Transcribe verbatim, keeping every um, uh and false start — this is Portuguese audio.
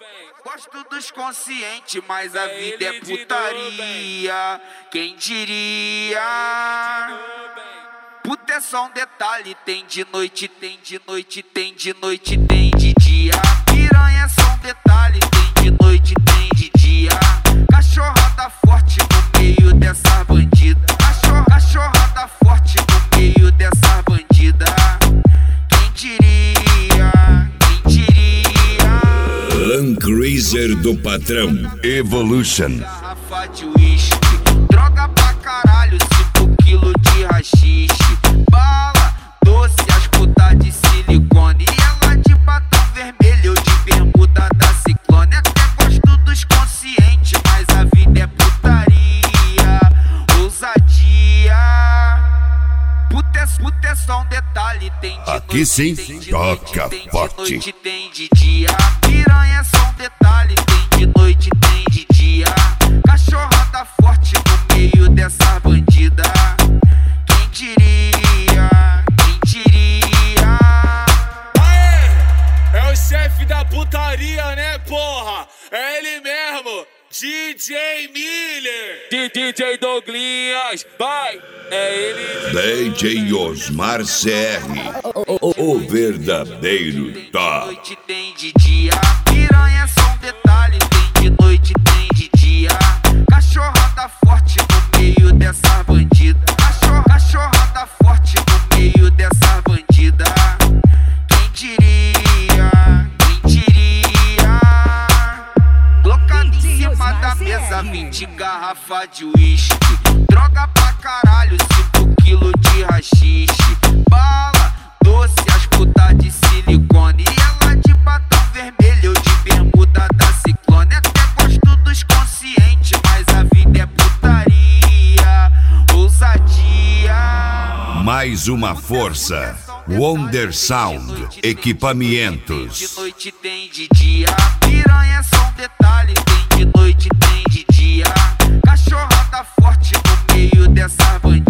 Gosto dos conscientes, mas a vida é putaria. Quem diria? Puta é só um detalhe, tem de noite, tem de noite, tem de noite, tem de dia. Piranha é só um detalhe, tem de noite, tem de dia. Cachorrada forte no meio dessa bandida. Cachorra, cachorrada forte no meio dessa bandida. Quem diria? Quem diria? Land Cruiser do patrão Evolution. Garrafa de uísque, droga pra caralho, cinco quilos de rachixe. Bala, doce, as putas de silicone. E ela de batom vermelho, eu de bermuda da Ciclone. Até gosto dos conscientes, mas a vida é putaria. Ousadia. Puta é, puta é só um detalhe, tem de Aqui noite, sim, tem de toca noite, tem forte. de noite, tem de dia. Piranha é só um detalhe, tem de noite, tem de dia. Cachorrada forte no meio dessa bandida. Quem diria? Quem diria? Aê! É o chefe da putaria, né, porra? É ele mesmo, D J Miller. D J Douglinhas, vai! É ele. D J Osmar C R, o, o verdadeiro Tem de tá. noite, tem de dia. Piranha é só um detalhe, tem de noite, tem de dia. Cachorrada forte no meio dessa bandida. Cachorra, cachorrada forte no meio dessa bandida. Quem diria? Quem diria? Colocado em cima da mesa, vinte garrafa de uísque. Droga pra caralho, cinco quilos de rachixe. Bala, doce, as putas de silicone. E ela de batom vermelho, eu de bermuda da Ciclone. Até gosto dos conscientes, mas a vida é putaria. Ousadia. Mais uma força, Wonder Sound Equipamentos. De noite, tem de dia. Piranha é só um detalhe, tem de noite, tem de dia. Cachorrada forte no meio dessa bandida.